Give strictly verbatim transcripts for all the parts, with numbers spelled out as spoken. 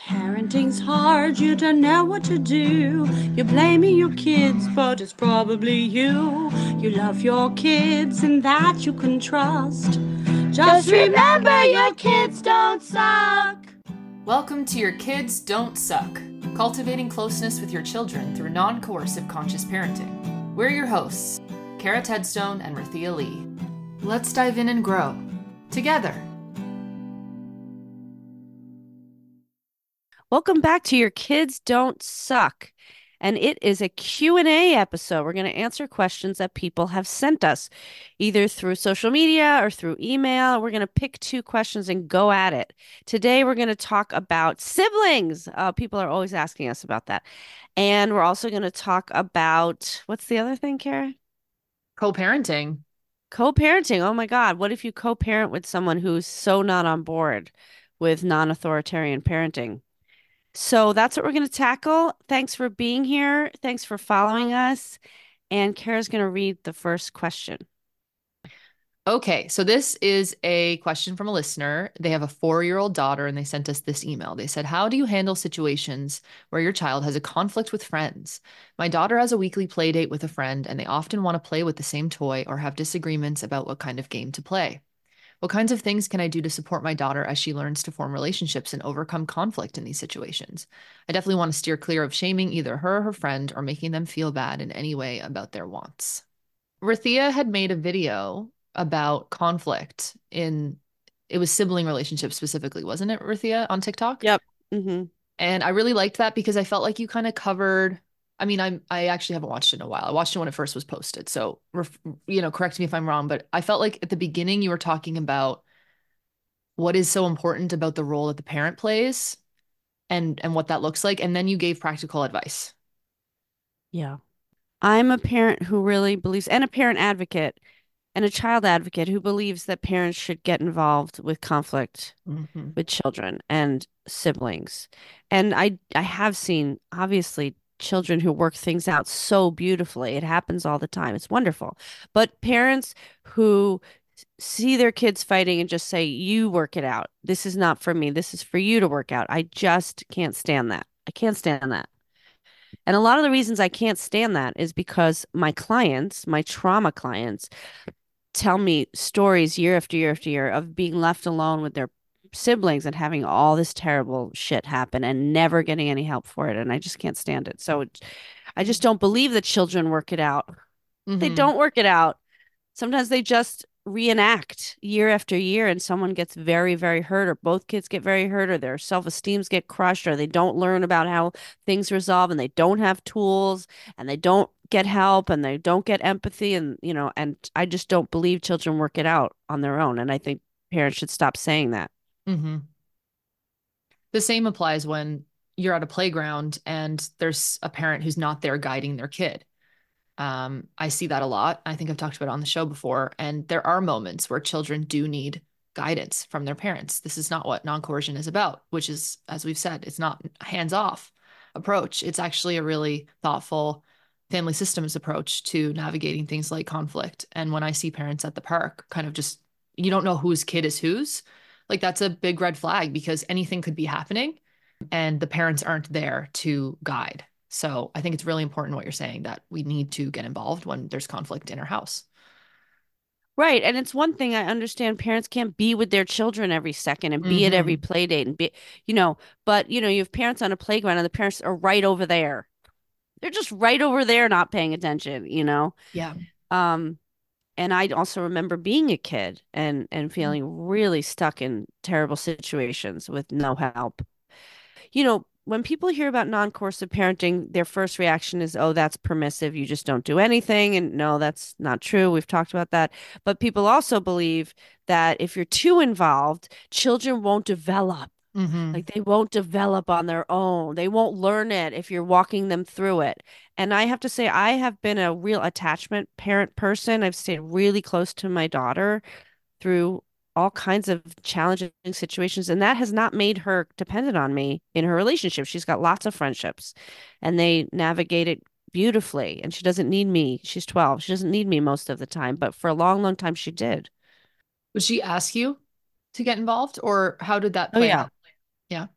Parenting's hard, you don't know what to do. You're blaming your kids, but it's probably you. You love your kids and that you can trust. Just remember your kids don't suck. Welcome to Your Kids Don't Suck, cultivating closeness with your children through non-coercive conscious parenting. We're your hosts, Kara Tedstone and Rathia Lee. Let's dive in and grow together. Welcome back to Your Kids Don't Suck. And it is a Q and A episode. We're going to answer questions that people have sent us, either through social media or through email. We're going to pick two questions and go at it. Today, we're going to talk about siblings. Uh, people are always asking us about that. And we're also going to talk about, what's the other thing, Kara? Co-parenting. Co-parenting. Oh my God. What if you co-parent with someone who's so not on board with non-authoritarian parenting? So that's what we're going to tackle. Thanks for being here. Thanks for following us. And Kara's going to read the first question. Okay, so this is a question from a listener. They have a four-year-old daughter and they sent us this email. They said, how do you handle situations where your child has a conflict with friends? My daughter has a weekly play date with a friend and they often want to play with the same toy or have disagreements about what kind of game to play. What kinds of things can I do to support my daughter as she learns to form relationships and overcome conflict in these situations? I definitely want to steer clear of shaming either her or her friend or making them feel bad in any way about their wants. Rathia had made a video about conflict in, it was sibling relationships specifically, wasn't it, Rathia, on TikTok? Yep. Mm-hmm. And I really liked that because I felt like you kind of covered, I mean, I'm, I actually haven't watched it in a while. I watched it when it first was posted. So, you know, correct me if I'm wrong, but I felt like at the beginning you were talking about what is so important about the role that the parent plays and, and what that looks like. And then you gave practical advice. Yeah. I'm a parent who really believes, and a parent advocate and a child advocate who believes that parents should get involved with conflict Mm-hmm. with children and siblings. And I I have seen, obviously, children who work things out so beautifully. It happens all the time. It's wonderful. But parents who see their kids fighting and just say, you work it out. This is not for me. This is for you to work out. I just can't stand that. I can't stand that. And a lot of the reasons I can't stand that is because my clients, my trauma clients, tell me stories year after year after year of being left alone with their siblings and having all this terrible shit happen and never getting any help for it. And I just can't stand it. So it, I just don't believe that children work it out. They Mm-hmm. don't work it out. Sometimes they just reenact year after year and someone gets very, very hurt, or both kids get very hurt, or their self-esteems get crushed, or they don't learn about how things resolve and they don't have tools and they don't get help and they don't get empathy. And, you know, and I just don't believe children work it out on their own. And I think parents should stop saying that. Mm-hmm. The same applies when you're at a playground and there's a parent who's not there guiding their kid. Um, I see that a lot. I think I've talked about it on the show before. And there are moments where children do need guidance from their parents. This is not what non-coercion is about, which is, as we've said, it's not hands-off approach. It's actually a really thoughtful family systems approach to navigating things like conflict. And when I see parents at the park kind of just, you don't know whose kid is whose, like that's a big red flag because anything could be happening and the parents aren't there to guide. So I think it's really important what you're saying, that we need to get involved when there's conflict in our house. Right. And it's one thing, I understand parents can't be with their children every second and be at every Mm-hmm. play date and be, you know, but, you know, you have parents on a playground and the parents are right over there. They're just right over there not paying attention, you know? Yeah. Um, and I also remember being a kid and and feeling really stuck in terrible situations with no help. You know, when people hear about non-coercive parenting, their first reaction is, oh, that's permissive. You just don't do anything. And no, that's not true. We've talked about that. But people also believe that if you're too involved, children won't develop. Mm-hmm. Like they won't develop on their own. They won't learn it if you're walking them through it. And I have to say, I have been a real attachment parent person. I've stayed really close to my daughter through all kinds of challenging situations. And that has not made her dependent on me in her relationship. She's got lots of friendships and they navigate it beautifully. And she doesn't need me. She's twelve. She doesn't need me most of the time. But for a long, long time, she did. Would she ask you to get involved or how did that Oh, play yeah. out? Yeah.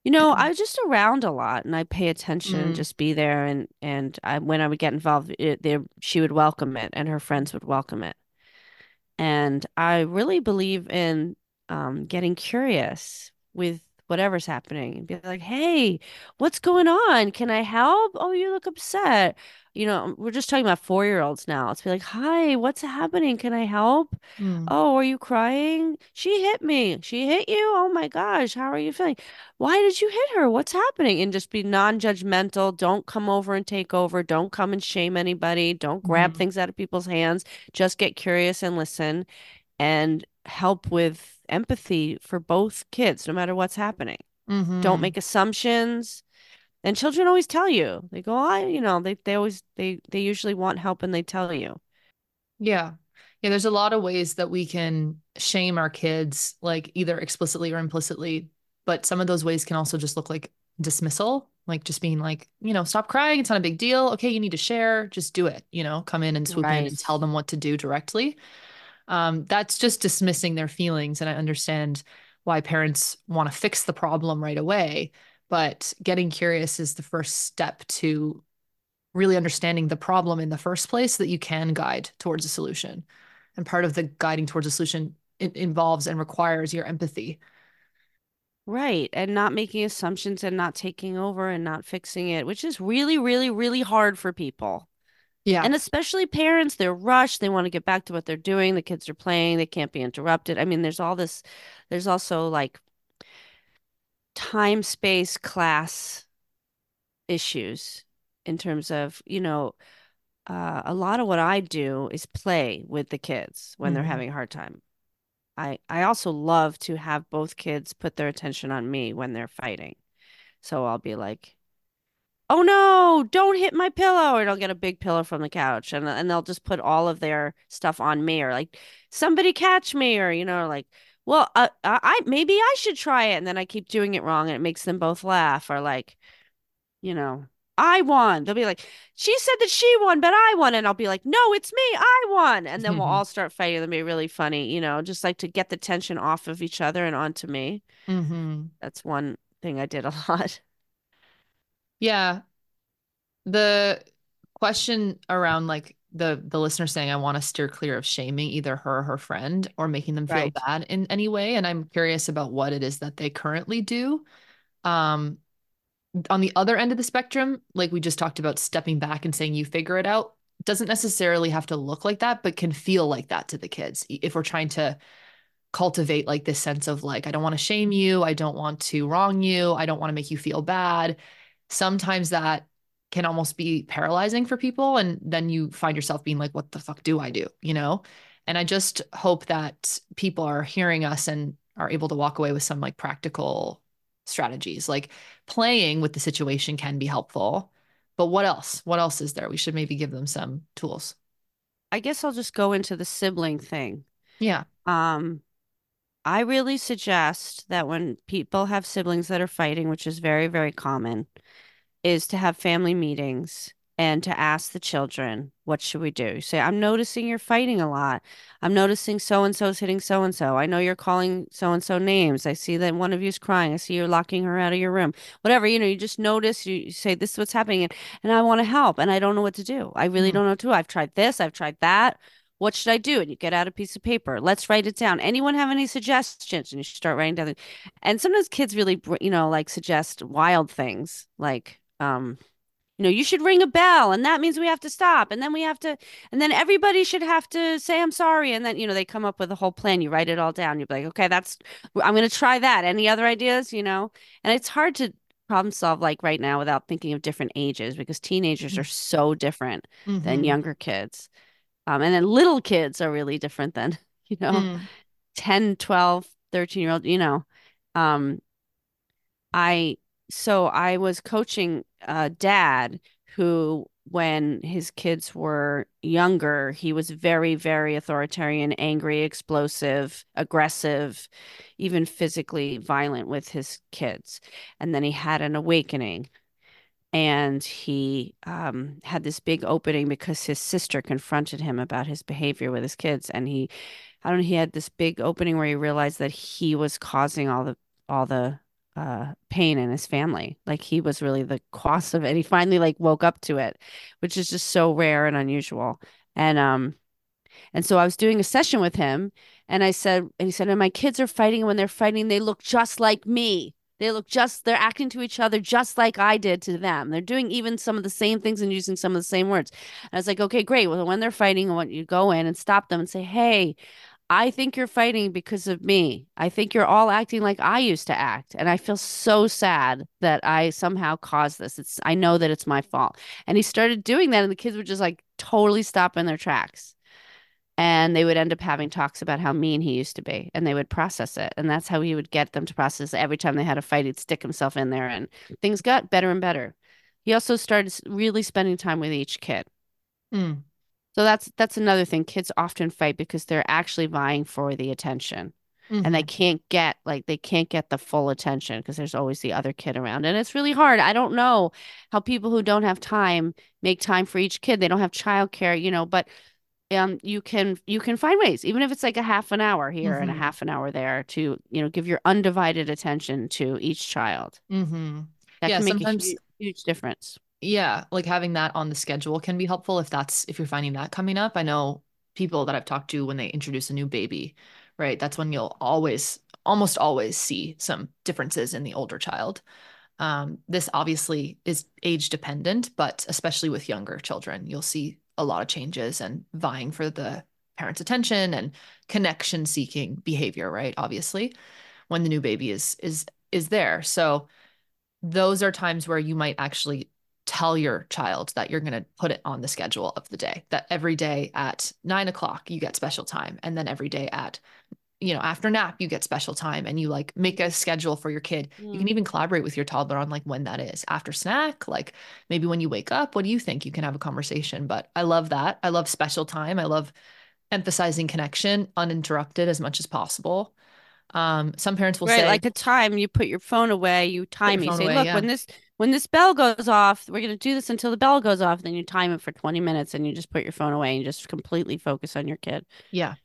You know, I was just around a lot and I pay attention and Mm, just be there and and I when I would get involved, it, there she would welcome it and her friends would welcome it. And I really believe in um, getting curious with whatever's happening and be like, hey, what's going on? Can I help? Oh, you look upset. You know, we're just talking about four-year-olds now. Let's be like, hi, what's happening? Can I help? mm, Oh, are you crying? She hit me. She hit you? Oh my gosh, how are you feeling? Why did you hit her? What's happening? And just be non-judgmental. Don't come over and take over. Don't come and shame anybody. Don't grab mhm, things out of people's hands. Just get curious and listen and help with empathy for both kids, no matter what's happening. Don't mhm. make assumptions. And children always tell you. They go, I, you know, they, they always they they usually want help and they tell you. Yeah. Yeah, there's a lot of ways that we can shame our kids, like either explicitly or implicitly. But some of those ways can also just look like dismissal, like just being like, you know, stop crying. It's not a big deal. Okay, you need to share. Just do it. You know, come in and swoop in and Right. tell them what to do directly. Um, that's just dismissing their feelings. And I understand why parents want to fix the problem right away. But getting curious is the first step to really understanding the problem in the first place so that you can guide towards a solution. And part of the guiding towards a solution it involves and requires your empathy. Right. And not making assumptions and not taking over and not fixing it, which is really, really, really hard for people. Yeah. And especially parents, they're rushed. They want to get back to what they're doing. The kids are playing. They can't be interrupted. I mean, there's all this, there's also like time, space, class issues in terms of, you know, uh, a lot of what I do is play with the kids when they're Mm-hmm. having a hard time. I, I also love to have both kids put their attention on me when they're fighting. So I'll be like, oh no, don't hit my pillow. Or they'll get a big pillow from the couch and, and they'll just put all of their stuff on me or like, somebody catch me or, you know, like, well, uh, I, I maybe I should try it. And then I keep doing it wrong and it makes them both laugh or like, you know, I won. They'll be like, she said that she won, but I won. And I'll be like, no, it's me. I won. And then we'll all start fighting. It'll be really funny, you know, just like to get the tension off of each other and onto me. Mm-hmm. That's one thing I did a lot. Yeah. The question around like the the listener saying I want to steer clear of shaming either her or her friend or making them feel Right. bad in any way. And I'm curious about what it is that they currently do. Um, on the other end of the spectrum, like we just talked about stepping back and saying you figure it out, doesn't necessarily have to look like that, but can feel like that to the kids. If we're trying to cultivate like this sense of like, I don't want to shame you, I don't want to wrong you, I don't want to make you feel bad. Sometimes that can almost be paralyzing for people. And then you find yourself being like, what the fuck do I do? You know? And I just hope that people are hearing us and are able to walk away with some like practical strategies. Like playing with the situation can be helpful. But what else? What else is there? We should maybe give them some tools. I guess I'll just go into the sibling thing. Yeah. Um, I really suggest that when people have siblings that are fighting, which is very, very common, is to have family meetings and to ask the children, what should we do? Say, I'm noticing you're fighting a lot. I'm noticing so and so's hitting so and so. I know you're calling so and so names. I see that one of you's crying. I see you're locking her out of your room. Whatever, you know, you just notice, you, you say, this is what's happening, and, and I want to help, and I don't know what to do. I really Mhm. don't know what to do. I've tried this, I've tried that. What should I do? And you get out a piece of paper. Let's write it down. Anyone have any suggestions? And you start writing down. And sometimes kids really, you know, like suggest wild things like, um, you know, you should ring a bell and that means we have to stop and then we have to, and then everybody should have to say, I'm sorry. And then, you know, they come up with a whole plan. You write it all down. You're like, okay, that's, I'm going to try that. Any other ideas, you know? And it's hard to problem solve like right now without thinking of different ages because teenagers are so different than Mm-hmm. younger kids. Um, and then little kids are really different than, you know, Mm. ten, twelve, thirteen year old, you know. Um, I so I was coaching a dad who, when his kids were younger, he was very, very authoritarian, angry, explosive, aggressive, even physically violent with his kids. And then he had an awakening and he um, had this big opening because his sister confronted him about his behavior with his kids. And he, I don't know, he had this big opening where he realized that he was causing all the all the uh pain in his family. Like he was really the cause of it. He finally like woke up to it, which is just so rare and unusual. And um and so I was doing a session with him, and I said, and he said, and my kids are fighting, and when they're fighting, they look just like me. They look just, they're acting to each other just like I did to them. They're doing even some of the same things and using some of the same words. And I was like, okay, great. Well, when they're fighting, I want you to go in and stop them and say, hey, I think you're fighting because of me. I think you're all acting like I used to act. And I feel so sad that I somehow caused this. It's, I know that it's my fault. And he started doing that, and the kids would just like totally stop in their tracks. And they would end up having talks about how mean he used to be, and they would process it. And that's how he would get them to process it. Every time they had a fight, he'd stick himself in there, and things got better and better. He also started really spending time with each kid. Mm. So that's that's another thing. Kids often fight because they're actually vying for the attention. Mm-hmm. And they can't get like they can't get the full attention because there's always the other kid around. And it's really hard. I don't know how people who don't have time make time for each kid. They don't have childcare, you know, but um you can you can find ways, even if it's like a half an hour here mm-hmm. and a half an hour there, to, you know, give your undivided attention to each child. Mm-hmm. That yeah, can make sometimes, a huge, huge difference. Yeah, like having that on the schedule can be helpful if that's if you're finding that coming up. I know people that I've talked to when they introduce a new baby, right? That's when you'll always, almost always see some differences in the older child. Um, this obviously is age dependent, but especially with younger children, you'll see a lot of changes and vying for the parents' attention and connection seeking behavior, right? Obviously, when the new baby is is is there. So those are times where you might actually tell your child that you're going to put it on the schedule of the day, that every day at nine o'clock you get special time. And then every day at, you know, after nap, you get special time, and you like make a schedule for your kid. Mm. You can even collaborate with your toddler on like when that is. After snack, like maybe when you wake up, what do you think? You can have a conversation. But I love that. I love special time. I love emphasizing connection uninterrupted as much as possible. Um, some parents will right, say, like a time, you put your phone away, you time it, you say, away, look, yeah. when this when this bell goes off, we're going to do this until the bell goes off. Then you time it for twenty minutes, and you just put your phone away and just completely focus on your kid. Yeah.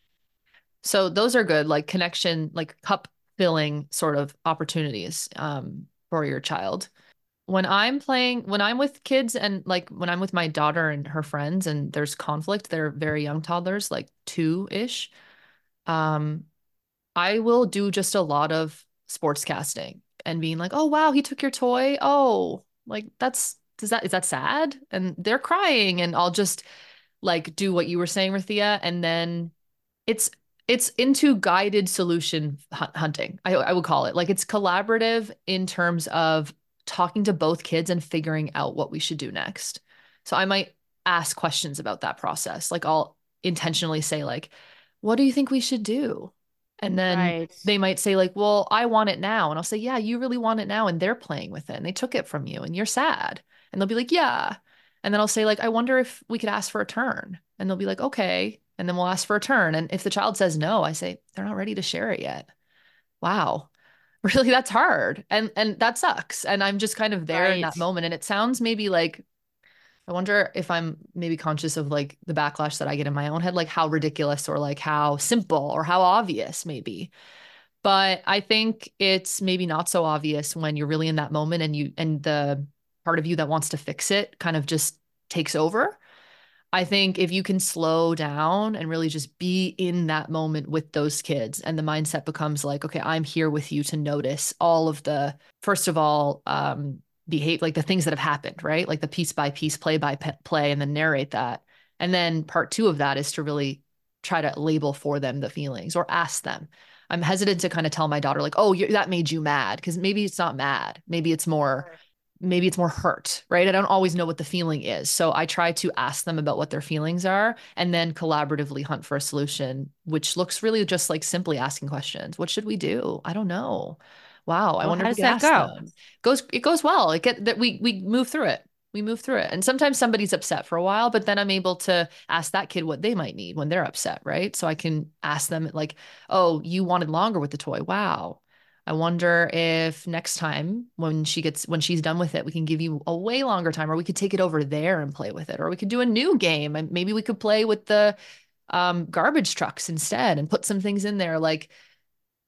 So those are good, like connection, like cup filling sort of opportunities um, for your child. When I'm playing, when I'm with kids, and like when I'm with my daughter and her friends and there's conflict, they're very young toddlers, like two-ish. Um, I will do just a lot of sports casting and being like, oh, wow, he took your toy. Oh, like that's, does that, is that sad? And they're crying, and I'll just like do what you were saying, Rathia. And then it's, it's into guided solution hunting. I, I would call it, like, it's collaborative in terms of talking to both kids and figuring out what we should do next. So I might ask questions about that process. Like I'll intentionally say like, what do you think we should do? And then right. they might say like, well, I want it now. And I'll say, yeah, you really want it now. And they're playing with it and they took it from you and you're sad. And they'll be like, yeah. And then I'll say like, I wonder if we could ask for a turn. And they'll be like, okay. And then we'll ask for a turn. And if the child says no, I say, they're not ready to share it yet. Wow. Really, that's hard. And and that sucks. And I'm just kind of there right. in that moment. And it sounds maybe like, I wonder if I'm maybe conscious of like the backlash that I get in my own head, like how ridiculous or like how simple or how obvious maybe. But I think it's maybe not so obvious when you're really in that moment and you and the part of you that wants to fix it kind of just takes over. I think if you can slow down and really just be in that moment with those kids, and the mindset becomes like, okay, I'm here with you to notice all of the, first of all, um, behave like the things that have happened, right? Like the piece by piece, play by play, and then narrate that. And then part two of that is to really try to label for them the feelings or ask them. I'm hesitant to kind of tell my daughter like, oh, that made you mad. Because maybe it's not mad. Maybe it's more, maybe it's more hurt, right? I don't always know what the feeling is. So I try to ask them about what their feelings are and then collaboratively hunt for a solution, which looks really just like simply asking questions. What should we do? I don't know. Wow. I well, wonder how if does we that could ask go? them. It goes, it goes well. It get that we, we move through it. We move through it. And sometimes somebody's upset for a while, but then I'm able to ask that kid what they might need when they're upset, right? So I can ask them like, oh, you wanted longer with the toy. Wow. I wonder if next time when she gets, when she's done with it, we can give you a way longer time, or we could take it over there and play with it, or we could do a new game. And maybe we could play with the um, garbage trucks instead and put some things in there. Like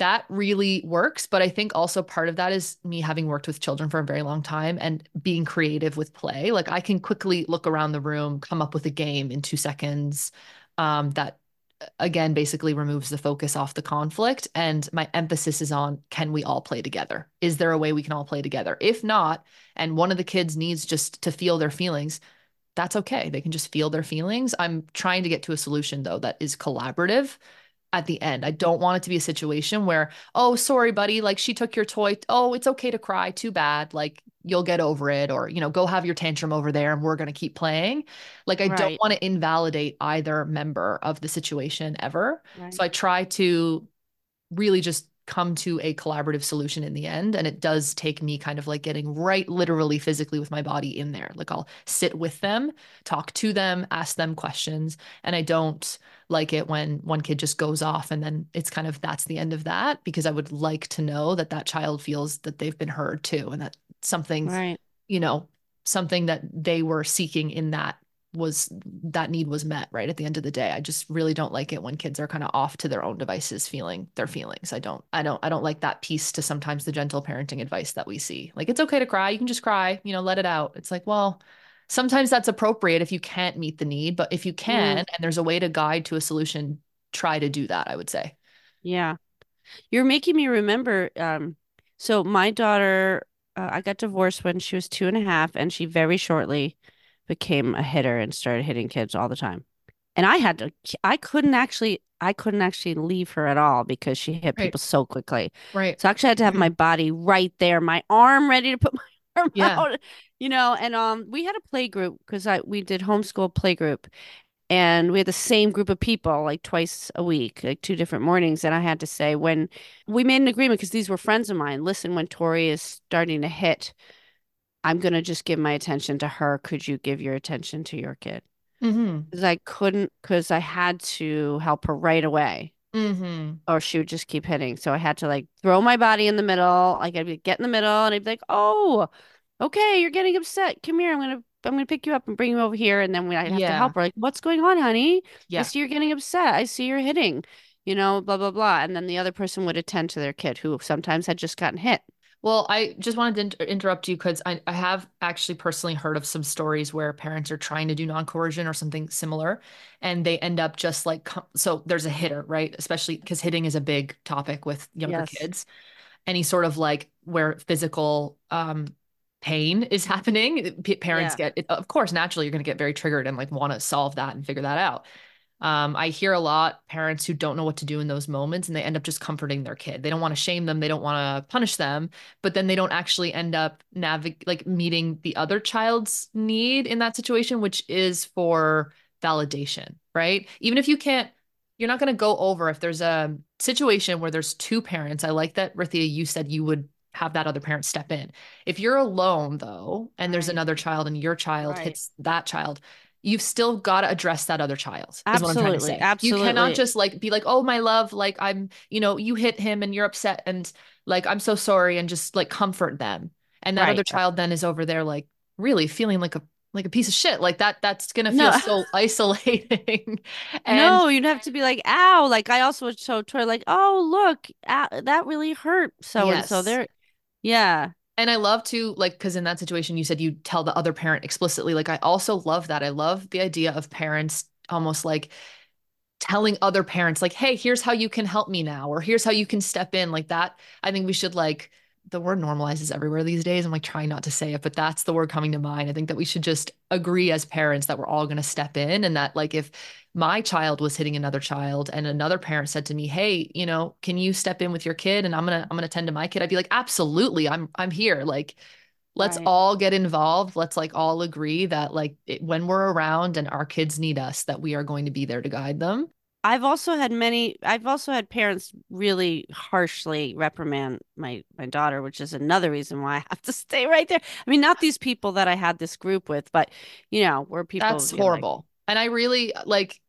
that really works. But I think also part of that is me having worked with children for a very long time and being creative with play. Like I can quickly look around the room, come up with a game in two seconds um, that again basically removes the focus off the conflict. And my emphasis is on, can we all play together? Is there a way we can all play together? If not, and one of the kids needs just to feel their feelings, that's okay. They can just feel their feelings. I'm trying to get to a solution though that is collaborative at the end. I don't want it to be a situation where, oh, sorry, buddy, like she took your toy. Oh, it's okay to cry. Too bad. Like you'll get over it, or, you know, go have your tantrum over there and we're going to keep playing. Like I don't Right. want to invalidate either member of the situation ever. Right. So I try to really just come to a collaborative solution in the end. And it does take me kind of like getting right literally physically with my body in there. Like I'll sit with them, talk to them, ask them questions. And I don't like it when one kid just goes off and then it's kind of that's the end of that, because I would like to know that that child feels that they've been heard too, and that something, Right. you know, something that they were seeking in that was that need was met right at the end of the day. I just really don't like it when kids are kind of off to their own devices feeling their feelings. I don't I don't I don't like that piece to sometimes the gentle parenting advice that we see. Like it's okay to cry, you can just cry, you know, let it out. It's like, well, sometimes that's appropriate if you can't meet the need, but if you can Mm, and there's a way to guide to a solution, try to do that, I would say. yeah. You're making me remember. Um, so my daughter, uh, I got divorced when she was two and a half, and she very shortly became a hitter and started hitting kids all the time. And I had to, I couldn't actually, I couldn't actually leave her at all because she hit Right. people so quickly. Right. So I actually had to have my body right there, my arm ready to put my arm Yeah. out, you know. And um, we had a play group because I we did homeschool play group, and we had the same group of people like twice a week, like two different mornings. And I had to say, when we made an agreement, because these were friends of mine, listen, when Tori is starting to hit, I'm going to just give my attention to her. Could you give your attention to your kid? Mm-hmm. Because I couldn't, because I had to help her right away, Mm-hmm. or she would just keep hitting. So I had to like throw my body in the middle. Like I'd be get in the middle, and I'd be like, "Oh, okay, you're getting upset. Come here. I'm gonna I'm gonna pick you up and bring you over here." And then we I'd have to Yeah. help her. Like, "What's going on, honey? I Yeah. see you're getting upset. I see you're hitting." You know, blah blah blah. And then the other person would attend to their kid who sometimes had just gotten hit. Well, I just wanted to inter interrupt you because I, I have actually personally heard of some stories where parents are trying to do non-coercion or something similar, and they end up just like, so there's a hitter, right? Especially because hitting is a big topic with younger Yes. kids. Any sort of like where physical um, pain is happening, p parents Yeah. get, of course, naturally, you're going to get very triggered and like want to solve that and figure that out. Um, I hear a lot parents who don't know what to do in those moments and they end up just comforting their kid. They don't want to shame them, they don't want to punish them, but then they don't actually end up navig like meeting the other child's need in that situation, which is for validation, right? Even if you can't, you're not going to go over if there's a situation where there's two parents. I like that, Rithia, you said you would have that other parent step in. If you're alone though, and there's Right. another child and your child Right. hits that child, you've still got to address that other child, is what I'm trying to Absolutely. say. You cannot Absolutely. just like be like, oh, my love, like I'm, you know, you hit him and you're upset and like, I'm so sorry, and just like comfort them. And that other Right. child then is over there like really feeling like a like a piece of shit. Like that, that's gonna feel No. so isolating. And No, you'd have to be like, ow. Like I also would show Tori like, oh, look, ow, that really hurt. So and so yes. there. Yeah. And I love to like, because in that situation, you said you tell the other parent explicitly. Like, I also love that. I love the idea of parents almost like telling other parents, like, hey, here's how you can help me now, or here's how you can step in. Like that. I think we should like, the word normalizes everywhere these days. I'm like trying not to say it, but that's the word coming to mind. I think that we should just agree as parents that we're all going to step in, and that like if my child was hitting another child and another parent said to me, hey, you know, can you step in with your kid and I'm going to I'm going to tend to my kid, I'd be like, absolutely. I'm I'm here. Like let's Right. all get involved. Let's like all agree that like it, when we're around and our kids need us, that we are going to be there to guide them. I've also had many, I've also had parents really harshly reprimand my my daughter, which is another reason why I have to stay right there. I mean, not these people that I had this group with, but you know, where people That's be like, horrible. And I really like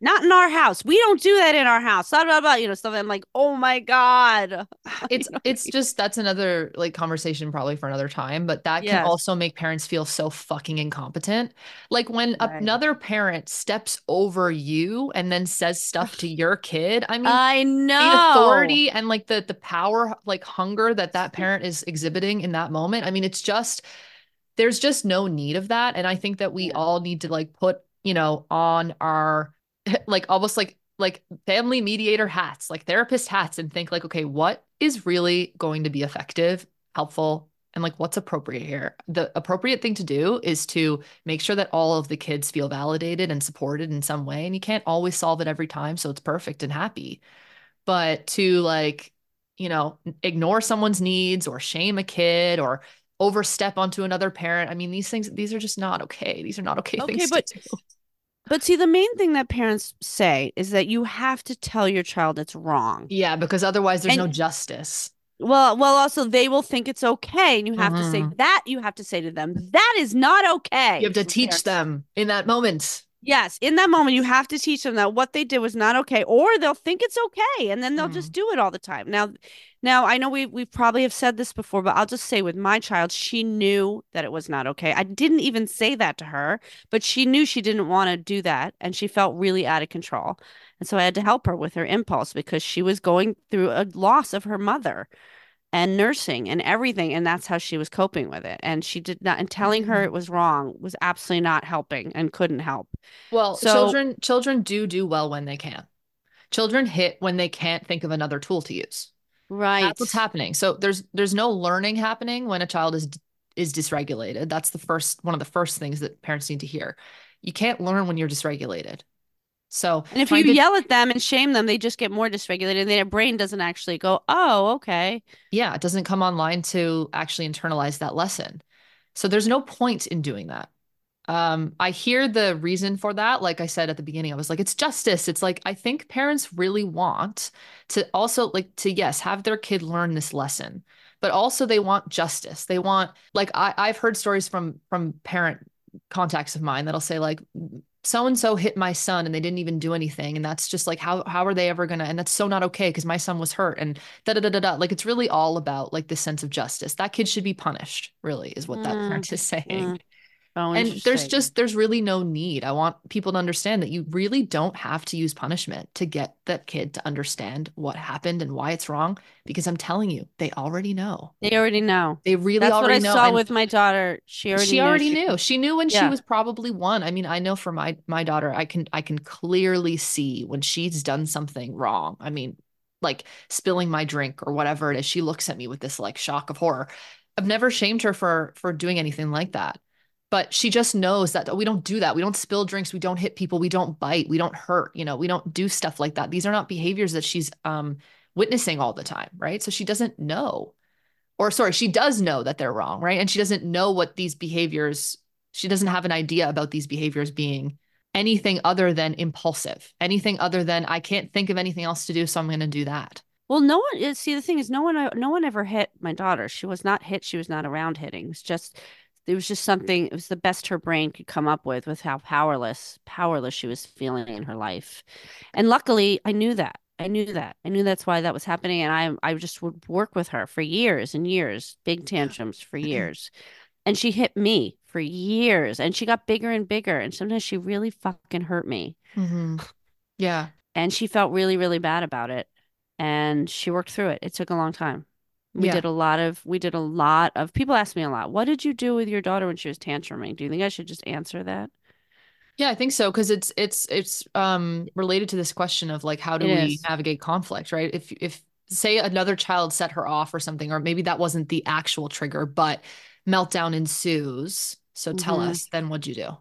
not in our house. We don't do that in our house. Blah, blah, blah, you know, stuff. I'm like, oh my God. It's You know, it's just that's another like conversation probably for another time, but that can yes. also make parents feel so fucking incompetent. Like when Right. another parent steps over you and then says stuff to your kid. I mean, I the know. authority and like the the power like hunger that that parent is exhibiting in that moment. I mean, it's just there's just no need of that, and I think that we Yeah. all need to like put, you know, on our like almost like like family mediator hats, like therapist hats, and think like, okay, what is really going to be effective, helpful, and like what's appropriate here? The appropriate thing to do is to make sure that all of the kids feel validated and supported in some way. And you can't always solve it every time, so it's perfect and happy. But to like, you know, ignore someone's needs or shame a kid or overstep onto another parent. I mean, these things, these are just not okay. These are not okay Okay, things to but do. but see, the main thing that parents say is that you have to tell your child it's wrong. Yeah, because otherwise there's no And justice. well, well, also they will think it's okay, and you have to say Mhm. that. You have to say to them that is not You okay have to for teach parents. them in that moment. Yes, in that moment, you have to teach them that what they did was not okay, or they'll think it's okay, and then they'll just Mm. do it all the time. Now, now I know we we probably have said this before, but I'll just say with my child, she knew that it was not okay. I didn't even say that to her, but she knew she didn't want to do that, and she felt really out of control. And so I had to help her with her impulse because she was going through a loss of her mother and nursing and everything. And that's how she was coping with it. And she did not, and telling her it Mhm. was wrong was absolutely not helping and couldn't help. Well, So, children children do do well when they can. Children hit when they can't think of another tool to use. That's what's right. happening. So there's there's no learning happening when a child is is dysregulated. That's the first one of the first things that parents need to hear. You can't learn when you're dysregulated. So And if you trying to yell at them and shame them, they just get more dysregulated and their brain doesn't actually go, oh, okay. yeah, it doesn't come online to actually internalize that lesson. So there's no point in doing that. Um, I hear the reason for that. Like I said at the beginning, I was like, it's justice. It's like, I think parents really want to also like to, yes, have their kid learn this lesson, but also they want justice. They want, like, I, I've heard stories from, from parent contacts of mine that'll say like, so and so hit my son and they didn't even do anything. And that's just like, how, how are they ever gonna, and that's so not okay because my son was hurt and da da da da da. Like, it's really all about like the sense of justice. That kid should be punished, really, is what that Mm, parent is saying. mm. Oh, And there's interesting. just, there's really no need. I want people to understand that you really don't have to use punishment to get that kid to understand what happened and why it's wrong, because I'm telling you, they already know. They already know. They really That's what I already know. saw And with my daughter. She already she knew. already She knew. could, She knew when she yeah. was probably one. I mean, I know for my my daughter, I can I can clearly see when she's done something wrong. I mean, like spilling my drink or whatever it is. She looks at me with this like shock of horror. I've never shamed her for for doing anything like that. But she just knows that oh, we don't do that. We don't spill drinks. We don't hit people. We don't bite. We don't hurt. You know, we don't do stuff like that. These are not behaviors that she's um, witnessing all the time, right? So she doesn't know, or sorry, she does know that they're wrong, right? And she doesn't know what these behaviors, she doesn't have an idea about these behaviors being anything other than impulsive, anything other than I can't think of anything else to do, so I'm going to do that. Well, no one is. See, the thing is, no one, no one ever hit my daughter. She was not hit. She was not around hitting. It was just, it was just something. It was the best her brain could come up with, with how powerless, powerless she was feeling in her life. And luckily, I knew that. I knew that. I knew that's why that was happening. And I, I just would work with her for years and years, big tantrums for years. And she hit me for years, and she got bigger and bigger. And sometimes she really fucking hurt me. Mm-hmm. Yeah. And she felt really, really bad about it. And she worked through it. It took a long time. We Yeah. did a lot of, we did a lot of, people ask me a lot, what did you do with your daughter when she was tantruming? Do you think I should just answer that? Yeah, I think so because it's it's it's um related to this question of like how do It we is. navigate conflict, right? If if say another child set her off or something, or maybe that wasn't the actual trigger, but meltdown ensues. So tell Hmm. us, then what'd you do?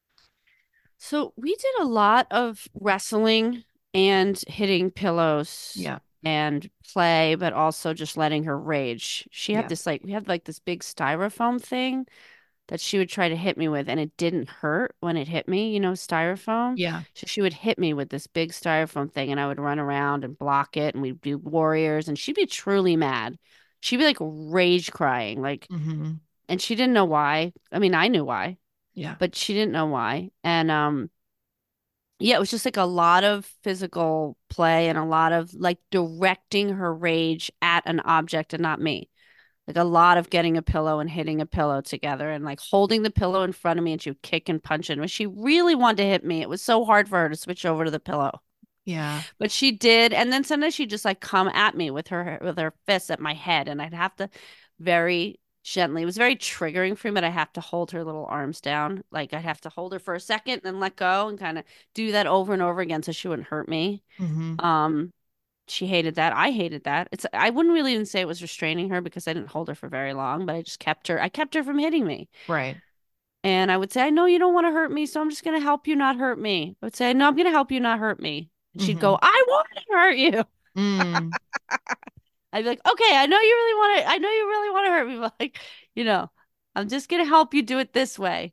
So we did a lot of wrestling and hitting pillows Yeah. and play, but also just letting her rage. She had Yeah. this like, we had like this big styrofoam thing that she would try to hit me with, and it didn't hurt when it hit me, you know, styrofoam. Yeah. So she would hit me with this big styrofoam thing, and I would run around and block it, and we'd do warriors, and she'd be truly mad. She'd be like rage crying, like, Hmm. and she didn't know why. I mean, I knew why, Yeah. but she didn't know why. And um, yeah, it was just like a lot of physical play and a lot of like directing her rage at an object and not me. Like a lot of getting a pillow and hitting a pillow together and like holding the pillow in front of me and she would kick and punch it. And when she really wanted to hit me, it was so hard for her to switch over to the pillow. Yeah. But she did. And then sometimes she'd just like come at me with her with her fists at my head. And I'd have to very gently. It was very triggering for me, but I have to hold her little arms down. Like I'd have to hold her for a second, then let go and kind of do that over and over again so she wouldn't hurt me. Hmm. Um, she hated that. I hated that. It's I wouldn't really even say it was restraining her because I didn't hold her for very long, but I just kept her. I kept her from hitting me. Right. And I would say, I know you don't want to hurt me, so I'm just going to help you not hurt me. I would say, no, I'm going to help you not hurt me. And she'd Hmm. go, I want to hurt you. Mm. I'd be like, okay, I know you really want to, I know you really want to hurt me, but like, you know, I'm just going to help you do it this way.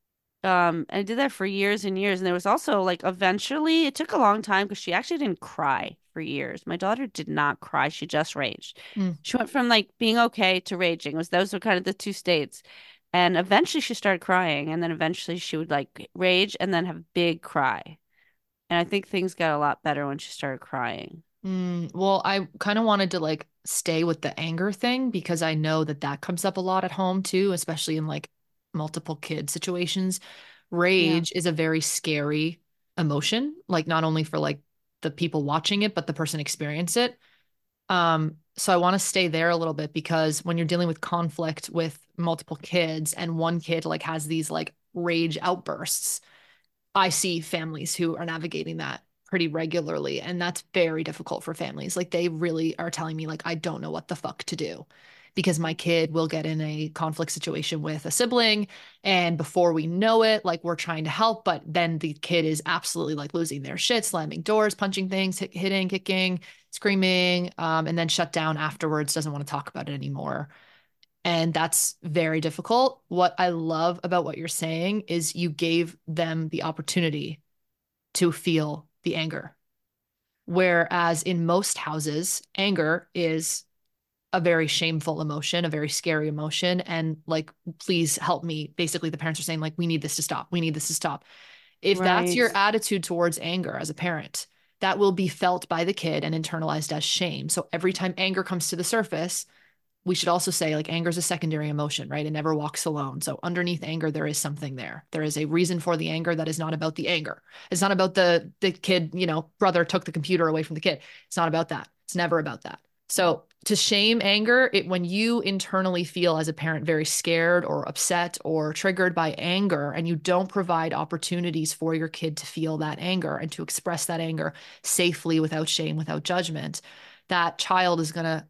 Um, and I did that for years and years. And there was also like eventually, it took a long time because she actually didn't cry for years. My daughter did not cry. She just raged. Mm. She went from like being okay to raging. It was those were kind of the two states. And eventually she started crying. And then eventually she would like rage and then have big cry. And I think things got a lot better when she started crying. Mm. Well, I kind of wanted to like stay with the anger thing because I know that that comes up a lot at home too, especially in like multiple kid situations. Yeah. Rage is a very scary emotion, like not only for like the people watching it, but the person experience it. Um, so I want to stay there a little bit because when you're dealing with conflict with multiple kids and one kid like has these like rage outbursts, I see families who are navigating that pretty regularly. And that's very difficult for families. Like they really are telling me, like, I don't know what the fuck to do because my kid will get in a conflict situation with a sibling. And before we know it, like we're trying to help, but then the kid is absolutely like losing their shit, slamming doors, punching things, hit, hitting, kicking, screaming, um, and then shut down afterwards, doesn't want to talk about it anymore. And that's very difficult. What I love about what you're saying is you gave them the opportunity to feel the anger. Whereas in most houses, anger is a very shameful emotion, a very scary emotion. And like, please help me. Basically, the parents are saying, like, we need this to stop. We need this to stop. If that's Right. your attitude towards anger as a parent, that will be felt by the kid and internalized as shame. So every time anger comes to the surface, we should also say like anger is a secondary emotion, right? It never walks alone. So underneath anger, there is something there. There is a reason for the anger that is not about the anger. It's not about the the kid, you know, brother took the computer away from the kid. It's not about that. It's never about that. So to shame anger, it when you internally feel as a parent very scared or upset or triggered by anger, and you don't provide opportunities for your kid to feel that anger and to express that anger safely without shame, without judgment, that child is going to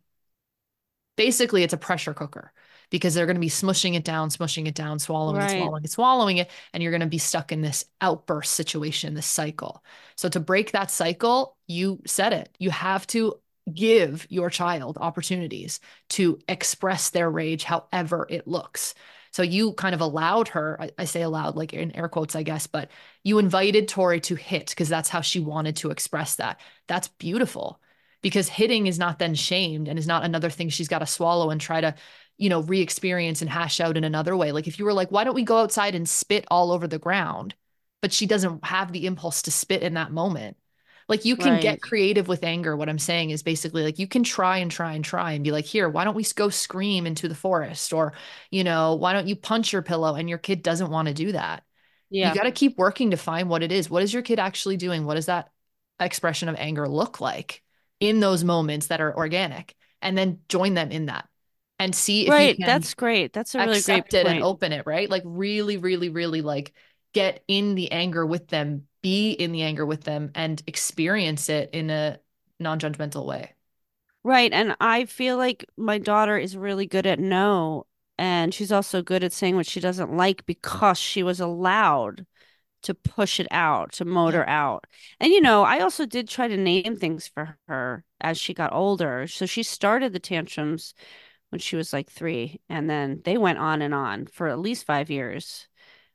basically it's a pressure cooker because they're going to be smushing it down, smushing it down, swallowing it, Right. swallowing it, swallowing it, and you're going to be stuck in this outburst situation, this cycle. So to break that cycle, you said it. You have to give your child opportunities to express their rage however it looks. So you kind of allowed her, I, I say allowed like in air quotes, I guess, but you invited Tori to hit because that's how she wanted to express that. That's beautiful because hitting is not then shamed and is not another thing she's got to swallow and try to, you know, re-experience and hash out in another way. Like if you were like, why don't we go outside and spit all over the ground? But she doesn't have the impulse to spit in that moment. Like you can get Right. creative with anger. What I'm saying is basically like you can try and try and try and be like, here, why don't we go scream into the forest? Or, you know, why don't you punch your pillow? And your kid doesn't want to do that. You Yeah. got to keep working to find what it is. What is your kid actually doing? What does that expression of anger look like in those moments that are organic? And then join them in that and see if you Right. can That's great. That's a really great accept it and point. open it, right? Like really, really, really like get in the anger with them, be in the anger with them and experience it in a non-judgmental way. Right. And I feel like my daughter is really good at no. And she's also good at saying what she doesn't like because she was allowed to push it out, to Yeah. motor out. And, you know, I also did try to name things for her as she got older. So she started the tantrums when she was like three. And then they went on and on for at least five years.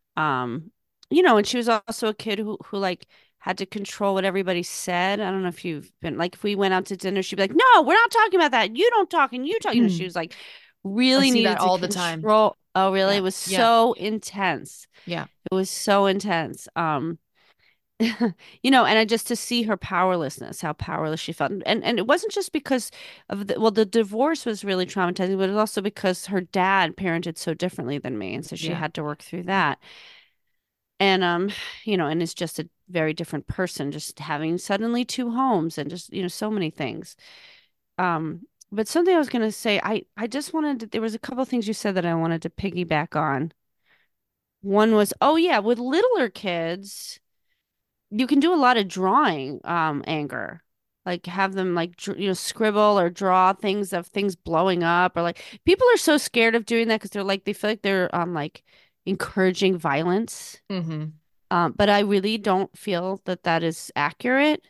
Um, you know, and she was also a kid who who like had to control what everybody said. I don't know if you've been like if we went out to dinner, she'd be like, "No, we're not talking about that. You don't talk and you talk." You know, she Mm. was like I really see that needed to all the time. control. Oh, really? Yeah. It was Yeah. so intense. Yeah. It was so intense. Um, you know, and I just to see her powerlessness, how powerless she felt. And and it wasn't just because of the, well, the divorce was really traumatizing, but it was also because her dad parented so differently than me. And so she Yeah. had to work through that. And um, you know, and is just a very different person, just having suddenly two homes and just, you know, so many things. Um, but something I was gonna say, I I just wanted to, there was a couple of things you said that I wanted to piggyback on. One was, oh yeah, with littler kids you can do a lot of drawing um anger, like have them like dr- you know scribble or draw things of things blowing up, or like people are so scared of doing that because they're like they feel like they're um like encouraging violence. Mm-hmm. Um but I really don't feel that that is accurate.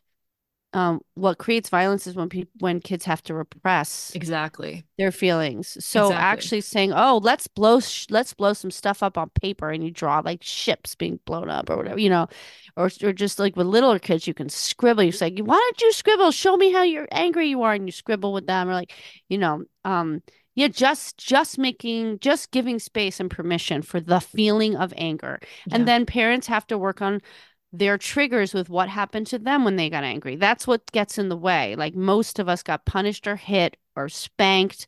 Um what creates violence is when people when kids have to repress Exactly. their feelings. So Exactly. actually saying, "Oh, let's blow sh let's blow some stuff up on paper," and you draw like ships being blown up or whatever, you know, or or just like with littler kids, you can scribble. You say, "Why don't you scribble? Show me how you're angry you are," and you scribble with them, or like, you know, um, yeah, just just making just giving space and permission for the feeling of anger, and Yeah. then parents have to work on their triggers with what happened to them when they got angry. That's what gets in the way. Like most of us got punished or hit or spanked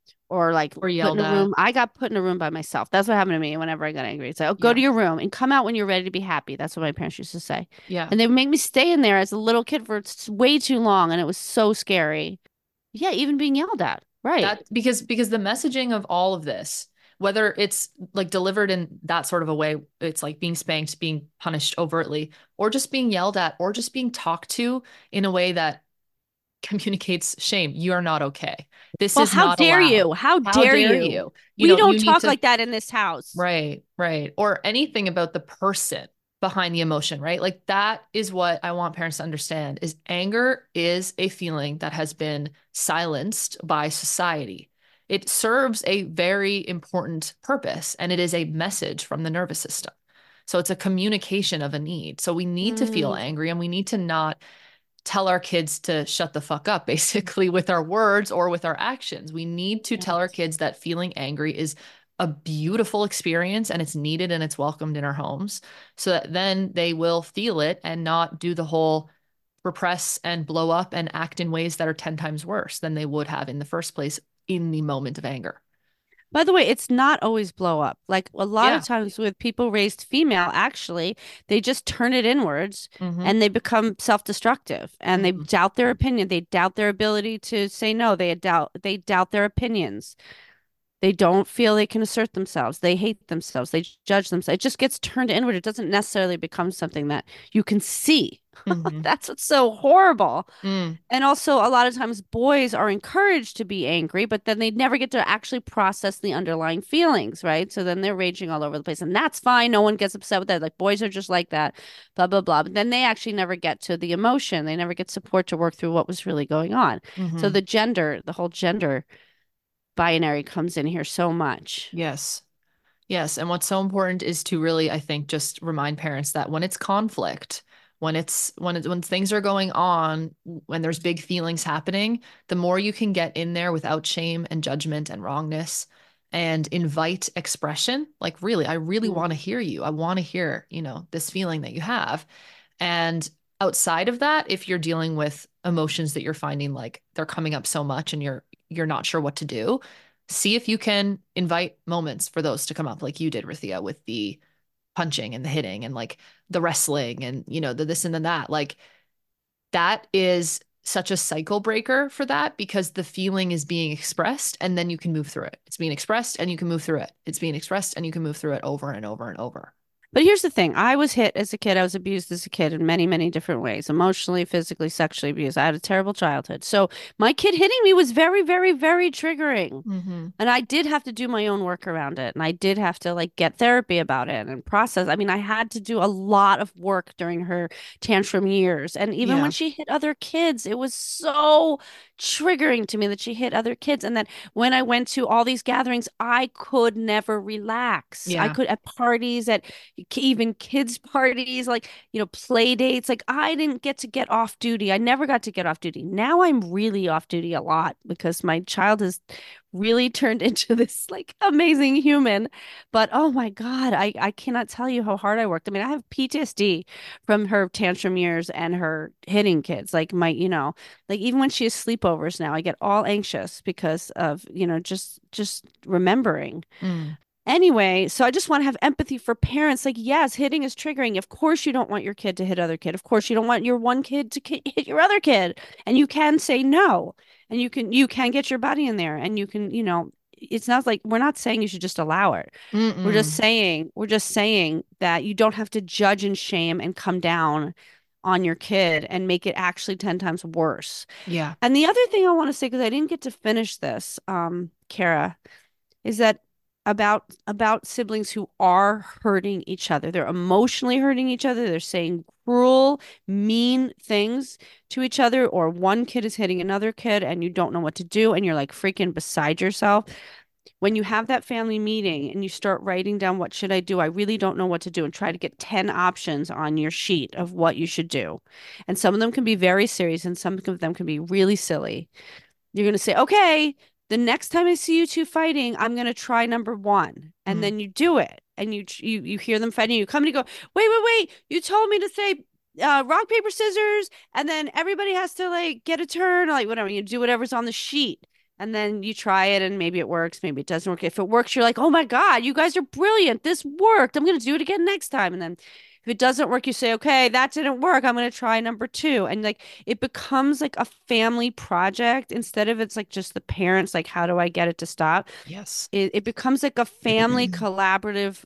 or like Or put in yelled a at. room. I got put in a room by myself. That's what happened to me whenever I got angry. It's like, oh, go Yeah. to your room and come out when you're ready to be happy. That's what my parents used to say. Yeah. And they would make me stay in there as a little kid for s- way too long. And it was so scary. Yeah, even being yelled at. Right. That because because the messaging of all of this, whether it's like delivered in that sort of a way, it's like being spanked, being punished overtly, or just being yelled at, or just being talked to in a way that communicates shame. You are not okay. This Well, is how not dare allowed. you? How How dare dare you? you? You We know, don't you need talk to, like that in this house. right, right. Or anything about the person behind the emotion, right? Like that is what I want parents to understand is anger is a feeling that has been silenced by society. It serves a very important purpose and it is a message from the nervous system. So it's a communication of a need. So we need to feel Mm, angry and we need to not tell our kids to shut the fuck up, basically, with our words or with our actions. We need to tell our yes. kids that feeling angry is a beautiful experience and it's needed and it's welcomed in our homes so that then they will feel it and not do the whole repress and blow up and act in ways that are ten times worse than they would have in the first place in the moment of anger. By the way, it's not always blow up. Like a lot of Yeah. times with people raised female, actually, they just turn it inwards Mm-hmm. and they become self-destructive and they Mm-hmm. doubt their opinion. They doubt their ability to say no. They doubt they doubt their opinions. They don't feel they can assert themselves. They hate themselves. They judge themselves. It just gets turned inward. It doesn't necessarily become something that you can see. Mm-hmm. That's what's so horrible. Mm. And also, a lot of times, boys are encouraged to be angry, but then they never get to actually process the underlying feelings, right? So then they're raging all over the place, and that's fine. No one gets upset with that. Like, boys are just like that, blah, blah, blah. But then they actually never get to the emotion. They never get support to work through what was really going on. So Mm-hmm. the gender, the whole gender binary comes in here so much. Yes. Yes, and what's so important is to really, I think, just remind parents that when it's conflict, when it's when it's when things are going on, when there's big feelings happening, the more you can get in there without shame and judgment and wrongness and invite expression, like really, I really Mm. want to hear you. I want to hear, you know, this feeling that you have. And outside of that, if you're dealing with emotions that you're finding like they're coming up so much and you're you're not sure what to do, see if you can invite moments for those to come up like you did, Rithia, with the punching and the hitting and like the wrestling and, you know, the this and the that. Like that is such a cycle breaker for that because the feeling is being expressed and then you can move through it. It's being expressed and you can move through it. It's being expressed and you can move through it over and over and over. But here's the thing. I was hit as a kid. I was abused as a kid in many, many different ways, emotionally, physically, sexually abused. I had a terrible childhood. So my kid hitting me was very, very, very triggering. Mm-hmm. And I did have to do my own work around it. And I did have to like get therapy about it and process. I mean, I had to do a lot of work during her tantrum years. And even when Yeah. she hit other kids, it was so triggering to me that she hit other kids. And then when I went to all these gatherings, I could never relax. I Yeah. could at parties, at even kids parties, like, you know, play dates. Like I didn't get to get off duty. I never got to get off duty. Now I'm really off duty a lot because my child has really turned into this like amazing human. But oh my God, I, I cannot tell you how hard I worked. I mean, I have P T S D from her tantrum years and her hitting kids. Like my, you know, like even when she has sleepovers now, I get all anxious because of, you know, just just remembering. Mm. Anyway, so I just want to have empathy for parents. Like, yes, hitting is triggering. Of course, you don't want your kid to hit other kid. Of course, you don't want your one kid to ki- hit your other kid. And you can say no, and you can you can get your body in there, and you can, you know, it's not like we're not saying you should just allow it. We're just Mm-mm. saying we're just saying that you don't have to judge and shame and come down on your kid and make it actually ten times worse. Yeah. And the other thing I want to say, because I didn't get to finish this, um, Kara, is that about about siblings who are hurting each other. They're emotionally hurting each other. They're saying cruel, mean things to each other, or one kid is hitting another kid and you don't know what to do and you're like freaking beside yourself. When you have that family meeting and you start writing down what should I do? I really don't know what to do, and try to get ten options on your sheet of what you should do. And some of them can be very serious and some of them can be really silly. You're going to say, okay, the next time I see you two fighting, I'm going to try number one. And Mm. then you do it. And you you you hear them fighting. You come and you go, wait, wait, wait. You told me to say uh, rock, paper, scissors. And then everybody has to like get a turn, or like whatever. You do whatever's on the sheet. And then you try it and maybe it works. Maybe it doesn't work. If it works, you're like, oh my God, you guys are brilliant. This worked. I'm going to do it again next time. And then if it doesn't work, you say, okay, that didn't work. I'm going to try number two. And like it becomes like a family project instead of it's like just the parents, like, how do I get it to stop? Yes. It, it becomes like a family collaborative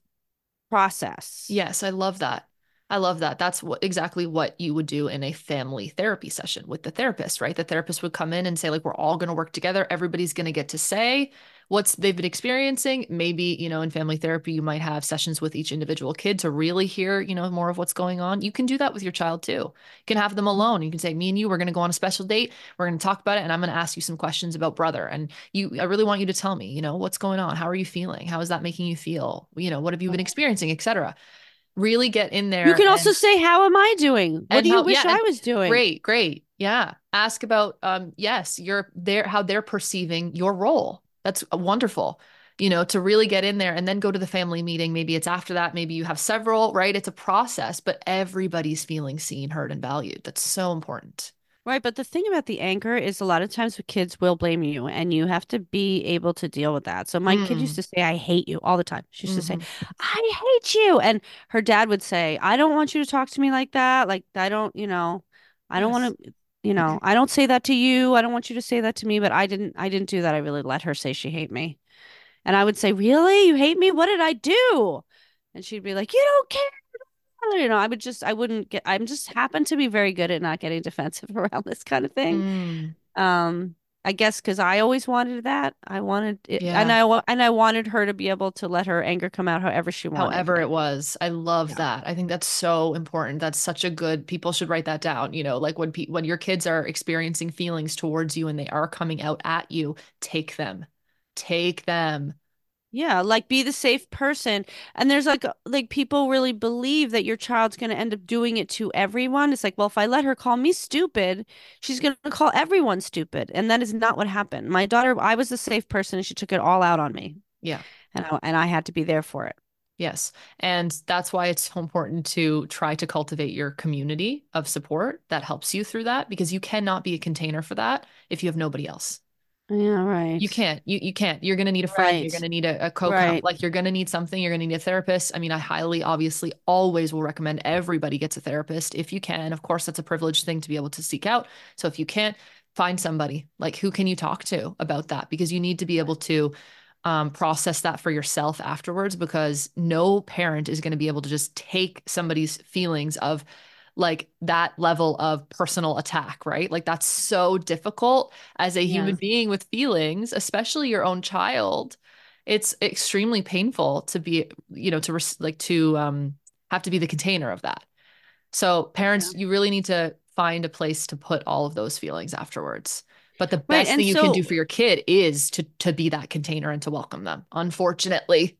process. Yes, I love that. I love that. That's what exactly what you would do in a family therapy session with the therapist, right? The therapist would come in and say, like, we're all going to work together. Everybody's going to get to say what's they've been experiencing. Maybe, you know, in family therapy, you might have sessions with each individual kid to really hear, you know, more of what's going on. You can do that with your child too. You can have them alone. You can say, me and you, we're going to go on a special date. We're going to talk about it. And I'm going to ask you some questions about brother. And you, I really want you to tell me, you know, what's going on? How are you feeling? How is that making you feel? You know, what have you been experiencing, et cetera. Really get in You there can also and say, how am I doing? What and do you how wish yeah and I was doing? great, great. Yeah. Ask about um yes, you're there how they're perceiving your role. That's wonderful. You know, to really get in there and then go to the family meeting. Maybe it's after that, maybe you have several, right? It's a process, but everybody's feeling seen, heard, and valued. That's so important. Right, but the thing about the anger is a lot of times the kids will blame you and you have to be able to deal with that. So my kid used Mm, to say, I hate you all the time. She used to say, mhm. I hate you. And her dad would say, I don't want you to talk to me like that. Like, I don't, you know, I don't Yes. want to, you know, I don't say that to you. I don't want you to say that to me, but I didn't, I didn't do that. I really let her say she hate me. And I would say, really? You hate me? What did I do? And she'd be like, you don't care. You know, I would just, I wouldn't get, I'm just happen to be very good at not getting defensive around this kind of thing. Mm, Um, I guess because I always wanted that. I wanted it, and yeah. I wa- and I wanted her to be able to let her anger come out however she wanted. However And it was. I love yeah. that. I think that's so important. That's such a good, people should write that down. You know, like when pe when your kids are experiencing feelings towards you and they are coming out at you, take them. Take them. Yeah, like be the safe person. And there's like like people really believe that your child's going to end up doing it to everyone. It's like, well, if I let her call me stupid, she's going to call everyone stupid. And that is not what happened. My daughter, I was the safe person and she took it all out on me. Yeah. And I, and I had to be there for it. Yes. And that's why it's so important to try to cultivate your community of support that helps you through that because you cannot be a container for that if you have nobody else. Yeah, right. You can't. You you can't. You're gonna need a friend. You're Right. gonna need a, a co-counsel. Right. Like you're gonna need something. You're gonna need a therapist. I mean, I highly, obviously, always will recommend everybody gets a therapist if you can. Of course, that's a privileged thing to be able to seek out. So if you can't, find somebody. Like who can you talk to about that? Because you need to be able to um, process that for yourself afterwards. Because no parent is going to be able to just take somebody's feelings of like that level of personal attack, right? Like that's so difficult as a human Yeah. being with feelings, especially your own child. It's extremely painful to be, you know, to res- like to um have to be the container of that. So Yeah. parents, you really need to find a place to put all of those feelings afterwards. But the Right. best And thing you can do so for your kid is to to be that container and to welcome them. Unfortunately.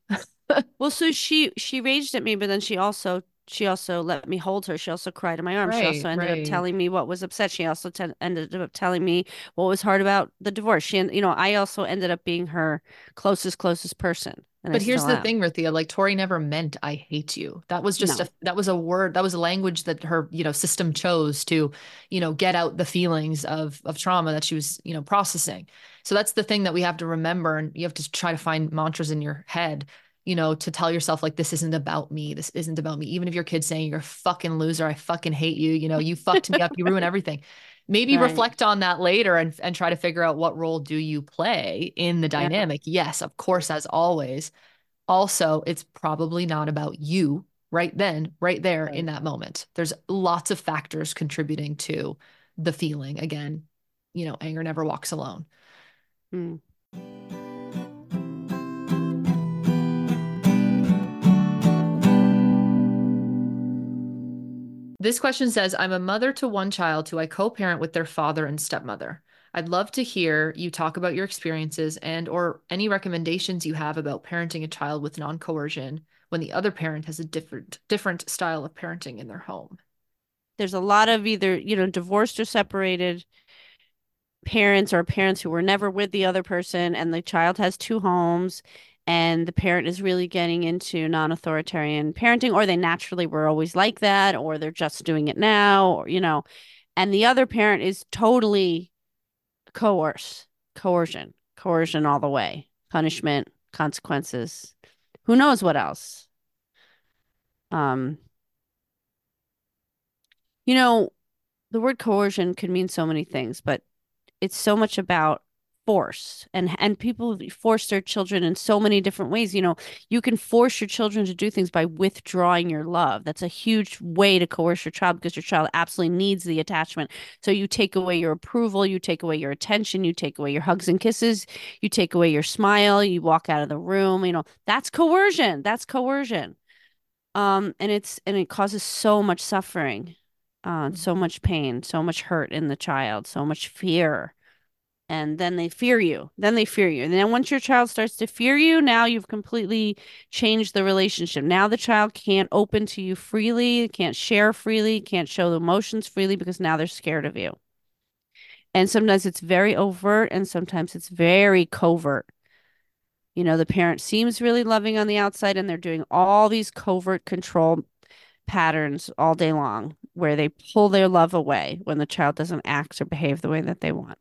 Well, so she she raged at me, but then she also she also let me hold her. She also cried in my arms. She Right, also ended up right. telling me what was upset. She also te ended up telling me what was hard about the divorce. She, and you know, I also ended up being her closest closest person, and I But here's still the am. thing, Rithia, like Tori never meant I hate you. That was just a No. that was a word, that was a language that her, you know, system chose to, you know, get out the feelings of of trauma that she was, you know, processing. So that's the thing that we have to remember, and you have to try to find mantras in your head, you know, to tell yourself like this isn't about me. This isn't about me. Even if your kid's saying you're a fucking loser, I fucking hate you, you know, you fucked me up, you ruin everything. Maybe Right. reflect on that later and and try to figure out what role do you play in the Yeah. dynamic. Yes, of course, as always. Also, it's probably not about you right then, right there in Right. that moment. There's lots of factors contributing to the feeling. Again, you know, anger never walks alone. Mm. This question says, I'm a mother to one child who I co-parent with their father and stepmother. I'd love to hear you talk about your experiences and or any recommendations you have about parenting a child with non-coercion when the other parent has a different different style of parenting in their home. There's a lot of either, you know, divorced or separated parents or parents who were never with the other person, and the child has two homes, and the parent is really getting into non-authoritarian parenting, or they naturally were always like that, or they're just doing it now, or, you know, and the other parent is totally coerce, coercion, coercion all the way, punishment, consequences, who knows what else. Um, you know, the word coercion could mean so many things, but it's so much about force, and and people force their children in so many different ways. You know, you can force your children to do things by withdrawing your love. That's a huge way to coerce your child, because your child absolutely needs the attachment. So you take away your approval, you take away your attention, you take away your hugs and kisses, you take away your smile, you walk out of the room. You know, that's coercion. That's coercion. Um, and it's and it causes so much suffering, uh, so Mhm. much pain, so much hurt in the child, so much fear. And then they fear you. Then they fear you. And then once your child starts to fear you, now you've completely changed the relationship. Now the child can't open to you freely, can't share freely, can't show the emotions freely, because now they're scared of you. And sometimes it's very overt, and sometimes it's very covert. You know, the parent seems really loving on the outside, and they're doing all these covert control patterns all day long where they pull their love away when the child doesn't act or behave the way that they want.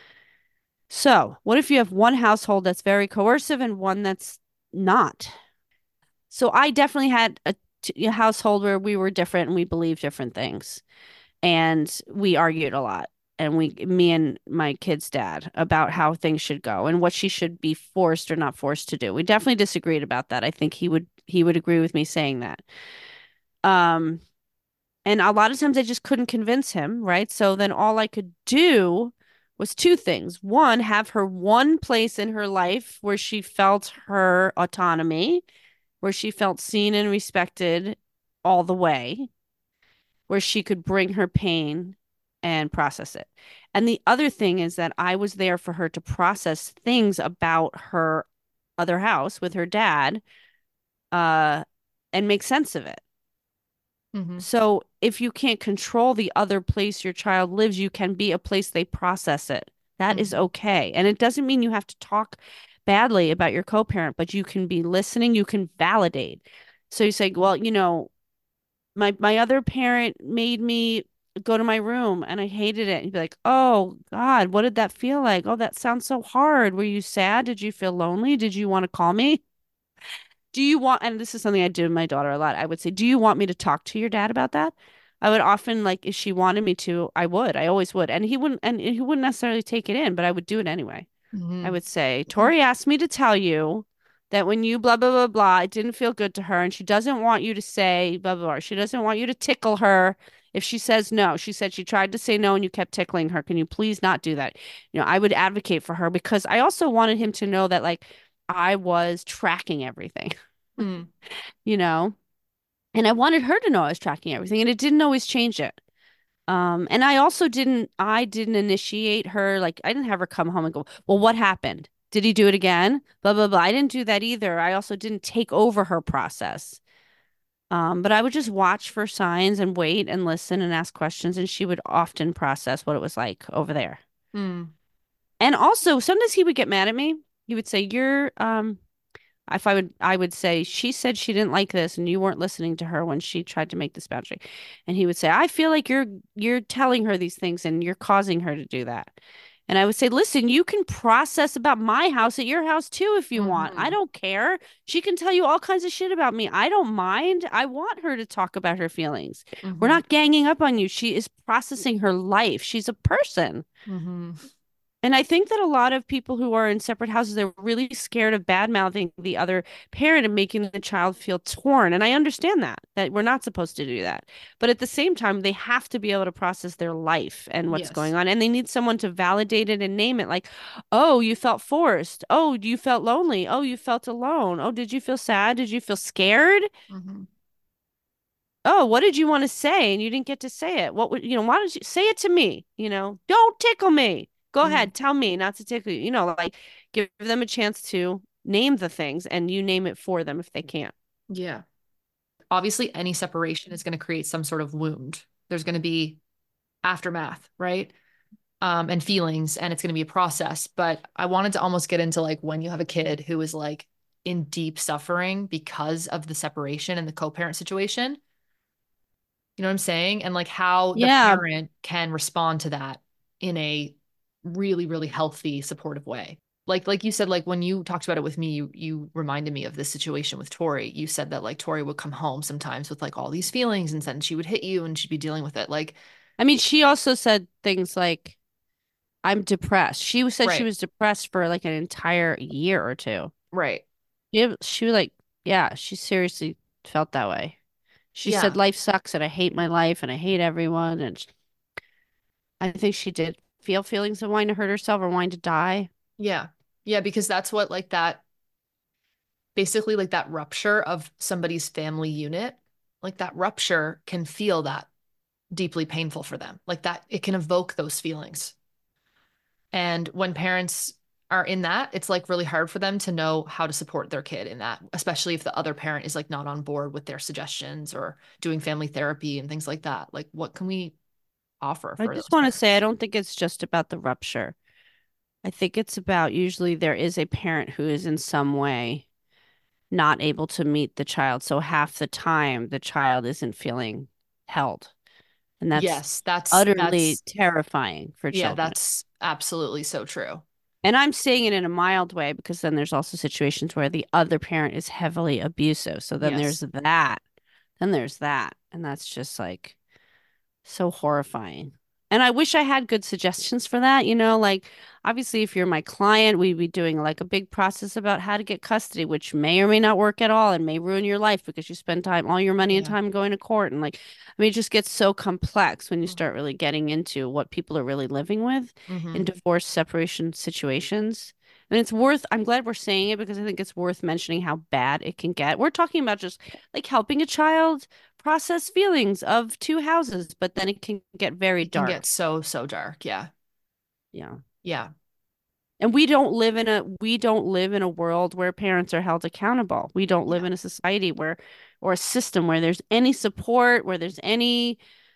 So, what if you have one household that's very coercive and one that's not? So, I definitely had a, t- a household where we were different and we believed different things, and we argued a lot. And we, me and my kid's dad, about how things should go and what she should be forced or not forced to do. We definitely disagreed about that. I think he would he would agree with me saying that. Um, And a lot of times I just couldn't convince him, right? So then all I could do was two things. One, have her one place in her life where she felt her autonomy, where she felt seen and respected all the way, where she could bring her pain and process it. And the other thing is that I was there for her to process things about her other house with her dad, uh, and make sense of it. Mhm. So if you can't control the other place your child lives, you can be a place they process it. That is Mhm. okay. And it doesn't mean you have to talk badly about your co-parent, but you can be listening, you can validate. So you say, well, you know, my my other parent made me go to my room and I hated it. And you'd be like, oh God, what did that feel like? Oh, that sounds so hard. Were you sad? Did you feel lonely? Did you want to call me? Do you want, and this is something I do with my daughter a lot. I would say, do you want me to talk to your dad about that? I would often, like, if she wanted me to, I would. I always would. And he wouldn't, and he wouldn't necessarily take it in, but I would do it anyway. I Mhm. would say, Tori asked me to tell you that when you blah, blah, blah, blah, it didn't feel good to her. And she doesn't want you to say blah, blah, blah. She doesn't want you to tickle her if she says no. She said she tried to say no and you kept tickling her. Can you please not do that? You know, I would advocate for her, because I also wanted him to know that, like, I was tracking everything, Mhm. you know? And I wanted her to know I was tracking everything, and it didn't always change it. Um, and I also didn't, I didn't initiate her. Like, I didn't have her come home and go, well, what happened? Did he do it again? Blah, blah, blah. I didn't do that either. I also didn't take over her process. Um, but I would just watch for signs and wait and listen and ask questions, and she would often process what it was like over there. Mm. And also, sometimes he would get mad at me. He would say, "You're um if I would I would say she said she didn't like this and you weren't listening to her when she tried to make this boundary." And he would say, "I feel like you're you're telling her these things and you're causing her to do that." And I would say, "Listen, you can process about my house at your house too if you want. I Mm-hmm. don't care. She can tell you all kinds of shit about me. I don't mind. I want her to talk about her feelings. We're Mm-hmm. not ganging up on you. She is processing her life. She's a person." Mm-hmm. And I think that a lot of people who are in separate houses, they're really scared of bad mouthing the other parent and making the child feel torn. And I understand that, that we're not supposed to do that. But at the same time, they have to be able to process their life and what's going Yes. on. And they need someone to validate it and name it like, oh, you felt forced. Oh, you felt lonely. Oh, you felt alone. Oh, did you feel sad? Did you feel scared? Mm-hmm. Oh, what did you want to say? And you didn't get to say it. What would, you know, why don't you say it to me? You know, don't tickle me. Go Mm-hmm. ahead, tell me not to tickle you. You know, like give them a chance to name the things and you name it for them if they can't. Yeah. Obviously, any separation is going to create some sort of wound. There's going to be aftermath, right? Um, and feelings, and it's going to be a process. But I wanted to almost get into like when you have a kid who is like in deep suffering because of the separation and the co-parent situation. You know what I'm saying? And like how the Yeah. parent can respond to that in a really, really healthy, supportive way. Like, like you said, like when you talked about it with me, you you reminded me of this situation with Tori. You said that like Tori would come home sometimes with like all these feelings and then she would hit you and she'd be dealing with it. Like, I mean, she also said things like, I'm depressed. She said she right, was depressed for like an entire year or two. right. She, she was like, yeah, she seriously felt that way. She said, Yeah, life sucks and I hate my life and I hate everyone. And I think she did feel feelings of wanting to hurt herself or wanting to die. yeah. Yeah, because that's what like that basically like that rupture of somebody's family unit, like that rupture can feel that deeply painful for them. Like that it can evoke those feelings. And when parents are in that, it's like really hard for them to know how to support their kid in that, especially if the other parent is like not on board with their suggestions or doing family therapy and things like that. Like, what can we offer I for just those want to say, I parents? don't think it's just about the rupture. I think it's about usually there is a parent who is in some way not able to meet the child. So half the time, the child isn't feeling held. And that's Yes, that's utterly that's terrifying for yeah, children. that's absolutely so true. And I'm saying it in a mild way because then there's also situations where the other parent is heavily abusive. So then there's Yes. that. Then there's that. And that's just like, so horrifying. And I wish I had good suggestions for that. You know, like obviously, if you're my client, we'd be doing like a big process about how to get custody, which may or may not work at all and may ruin your life because you spend time, all your money and Yeah. time going to court. And like, I mean, it just gets so complex when you start Mhm. really getting into what people are really living with in Mhm. divorce separation situations. And it's worth, I'm glad we're saying it because I think it's worth mentioning how bad it can get. We're talking about just like helping a child process feelings of two houses, but then it can get very It can get dark. so, so dark. Yeah. Yeah. Yeah. And we don't live in a we don't live in a world where parents are held accountable. We don't live Yeah. in a society where or a system where there's any support, where there's any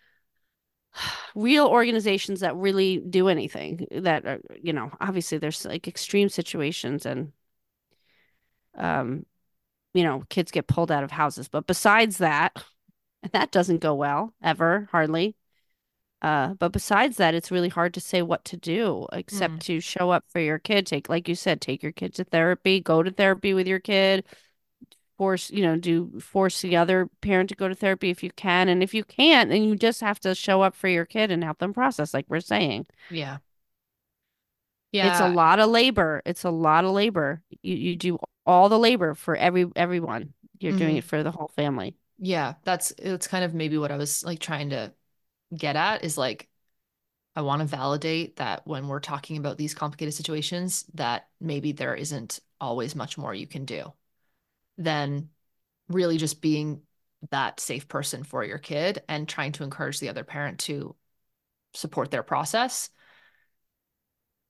real organizations that really do anything that are, you know, obviously there's like extreme situations and um, you know, kids get pulled out of houses. But besides that, that doesn't go well ever, hardly. Uh, but besides that, it's really hard to say what to do except Mm. to show up for your kid. Take, like you said, take your kid to therapy, go to therapy with your kid, force, you know, do force the other parent to go to therapy if you can. And if you can't, then you just have to show up for your kid and help them process, like we're saying. Yeah. It's a Yeah. lot of labor. It's a lot of labor. You you do all the labor for every everyone. You're doing it Mhm. for the whole family. Yeah. That's it's kind of maybe what I was like trying to get at is like I want to validate that when we're talking about these complicated situations, that maybe there isn't always much more you can do than really just being that safe person for your kid and trying to encourage the other parent to support their process.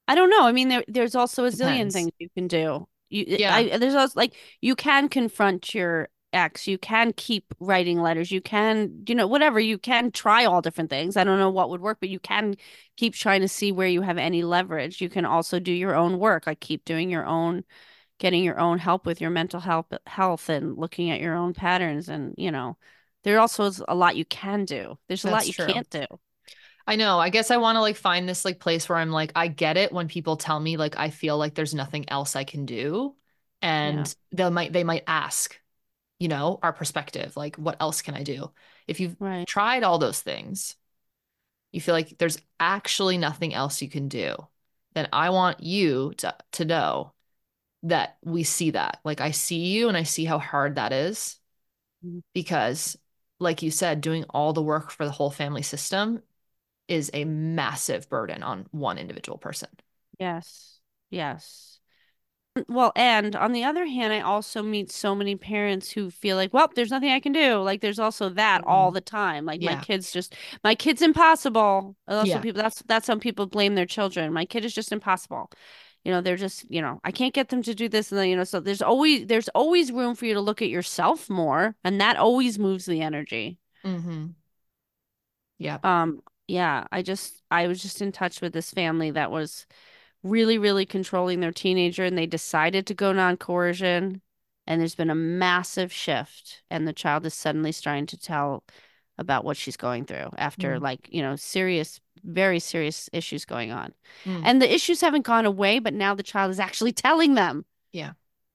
I don't know. I mean, there there's also a zillion Depends. things you can do. You, Yeah. I there's also like you can confront your ex. You can keep writing letters. You can, you know, whatever. You can try all different things. I don't know what would work, but you can keep trying to see where you have any leverage. You can also do your own work, like keep doing your own, getting your own help with your mental health health and looking at your own patterns. And, you know, there also is a lot you can do. There's a lot That's you true. can't do. I know. I guess I want to like find this like place where I'm like, I get it when people tell me like I feel like there's nothing else I can do. Yeah. And they might they might ask, you know, our perspective, like, what else can I do? If you've Right. tried all those things, you feel like there's actually nothing else you can do, then I want you to to know that we see that. Like I see you and I see how hard that is Mhm. because like you said, doing all the work for the whole family system is a massive burden on one individual person. Yes. Yes. Well, and on the other hand, I also meet so many parents who feel like, well, there's nothing I can do. Like there's also that all Mhm. the time. Like my Yeah. kid's just my kid's impossible. That's what Yeah. people that's that's how people blame their children. My kid is just impossible. You know, they're just, you know, I can't get them to do this and then, you know, so there's always there's always room for you to look at yourself more, and that always moves the energy. Mm-hmm. Yeah. Um, yeah, I just I was just in touch with this family that was really, really controlling their teenager, and they decided to go non-coercion. And there's been a massive shift, and the child is suddenly starting to tell about what she's going through after, Mm. like, you know, serious, very serious issues going on. Mm. And the issues haven't gone away, but now the child is actually telling them. Yeah.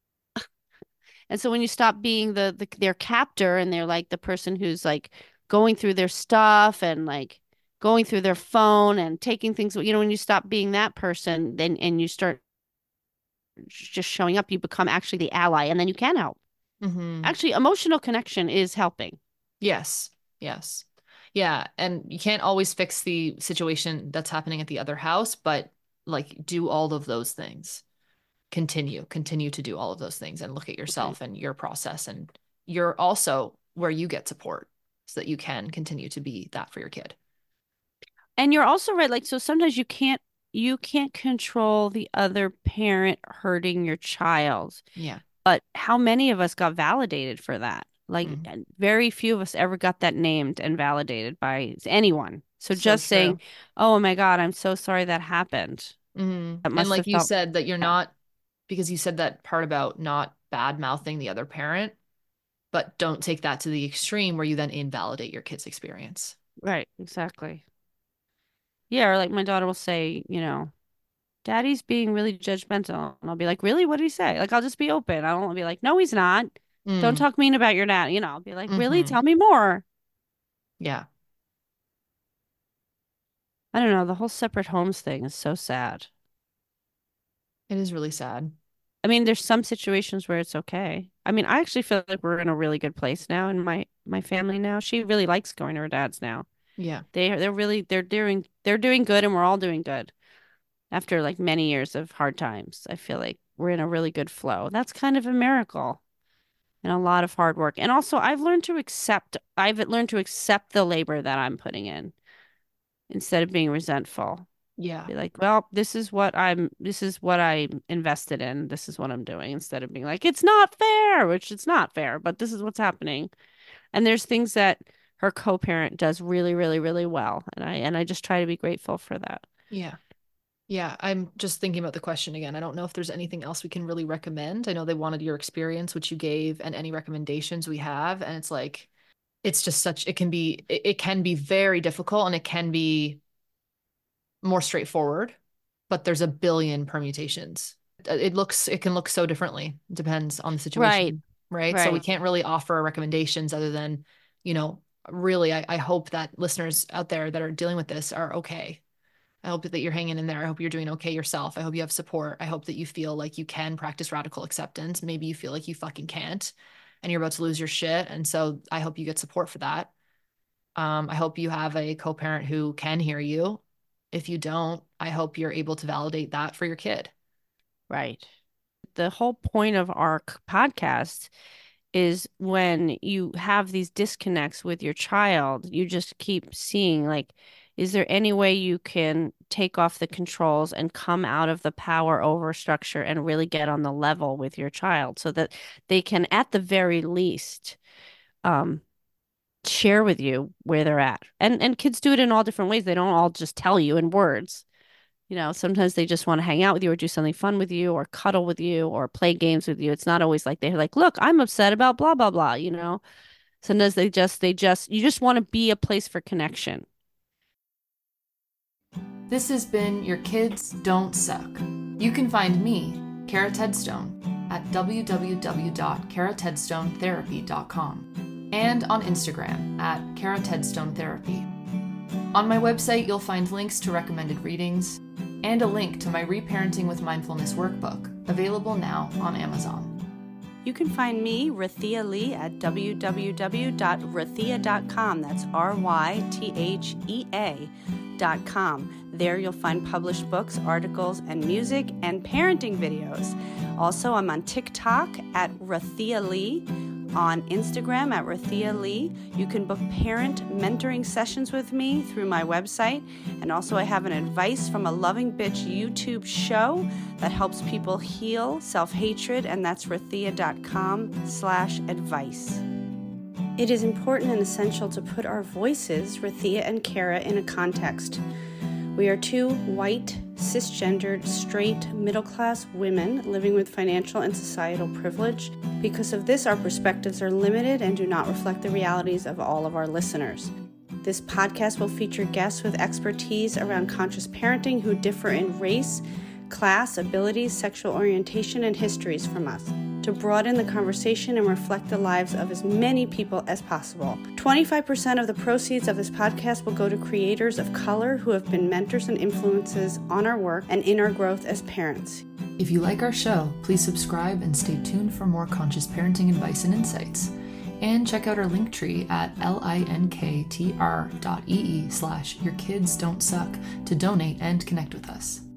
And so when you stop being the, the their captor and they're like the person who's like going through their stuff and like going through their phone and taking things, you know, when you stop being that person, then and you start just showing up, you become actually the ally, and then you can help. Mm-hmm. Actually, emotional connection is helping. Yes. Yes. Yeah. And you can't always fix the situation that's happening at the other house, but like do all of those things. Continue, continue to do all of those things and look at Right. yourself and your process. And you're also where you get support so that you can continue to be that for your kid. And you're also right, like so sometimes you can't you can't control the other parent hurting your child. Yeah. But how many of us got validated for that? Like Mm. very few of us ever got that named and validated by anyone. So So just saying, true. "Oh my God, I'm so sorry that happened." Mm. That And must like have you felt, said, that you're yeah, not, because you said that part about not bad mouthing the other parent, but don't take that to the extreme where you then invalidate your kid's experience. right, exactly. Yeah, or like my daughter will say, you know, Daddy's being really judgmental. And I'll be like, really? What did he say? Like, I'll just be open. I won't be like, no, he's not. Don't Mm. talk mean about your dad. You know, I'll be like, really? Hmm. Tell me more. Yeah. I don't know. The whole separate homes thing is so sad. It is really sad. I mean, there's some situations where it's okay. I mean, I actually feel like we're in a really good place now in my my family now. She really likes going to her dad's now. Yeah. They they're really they're doing they're doing good, and we're all doing good. After like many years of hard times, I feel like we're in a really good flow. That's kind of a miracle and a lot of hard work. And also, I've learned to accept I've learned to accept the labor that I'm putting in instead of being resentful. Yeah. Be like, well, this is what I'm this is what I invested in. This is what I'm doing, instead of being like, it's not fair, which it's not fair, but this is what's happening. And there's things that her co-parent does really, really, really well. And I and I just try to be grateful for that. Yeah. Yeah, I'm just thinking about the question again. I don't know if there's anything else we can really recommend. I know they wanted your experience, which you gave, and any recommendations we have. And it's like, it's just such, it can be, it, it can be very difficult and it can be more straightforward, but there's a billion permutations. Uh, It looks, it can look so differently. It depends on the Right, situation, right? So we right. can't really offer recommendations other than, you know, really, I, I hope that listeners out there that are dealing with this are okay. I hope that you're hanging in there. I hope you're doing okay yourself. I hope you have support. I hope that you feel like you can practice radical acceptance. Maybe you feel like you fucking can't and you're about to lose your shit. And so I hope you get support for that. Um, I hope you have a co-parent who can hear you. If you don't, I hope you're able to validate that for your kid. Right. The whole point of our c- podcast is when you have these disconnects with your child, you just keep seeing like Is there any way you can take off the controls and come out of the power over structure and really get on the level with your child so that they can, at the very least, um, share with you where they're at? And and kids do it in all different ways. They don't all just tell you in words. You know, sometimes they just want to hang out with you or do something fun with you or cuddle with you or play games with you. It's not always like they're like, look, I'm upset about blah, blah, blah, you know. Sometimes they just, they just, you just want to be a place for connection. This has been Your Kids Don't Suck. You can find me, Kara Tedstone, at w w w dot kara tedstone therapy dot com and on Instagram at Kara Tedstone Therapy. On my website, you'll find links to recommended readings and a link to my Reparenting with Mindfulness workbook, available now on Amazon. You can find me, Rathia Lee, at w w w dot rathia dot com. That's R Y T H E A dot com. There you'll find published books, articles, and music, and parenting videos. Also, I'm on TikTok at Rathia Lee, on Instagram at Rathia Lee. You can book parent mentoring sessions with me through my website. And also I have an Advice from a Loving Bitch YouTube show that helps people heal self-hatred, and that's rathia dot com slash advice. It is important and essential to put our voices, Rathia and Kara, in a context. We are two white, cisgendered, straight, middle-class women living with financial and societal privilege. Because of this, our perspectives are limited and do not reflect the realities of all of our listeners. This podcast will feature guests with expertise around conscious parenting who differ in race, class, abilities, sexual orientation, and histories from us, to broaden the conversation and reflect the lives of as many people as possible. twenty-five percent of the proceeds of this podcast will go to creators of color who have been mentors and influences on our work and in our growth as parents. If you like our show, please subscribe and stay tuned for more conscious parenting advice and insights. And check out our link tree at linktr dot ee slash your kids don't suck to donate and connect with us.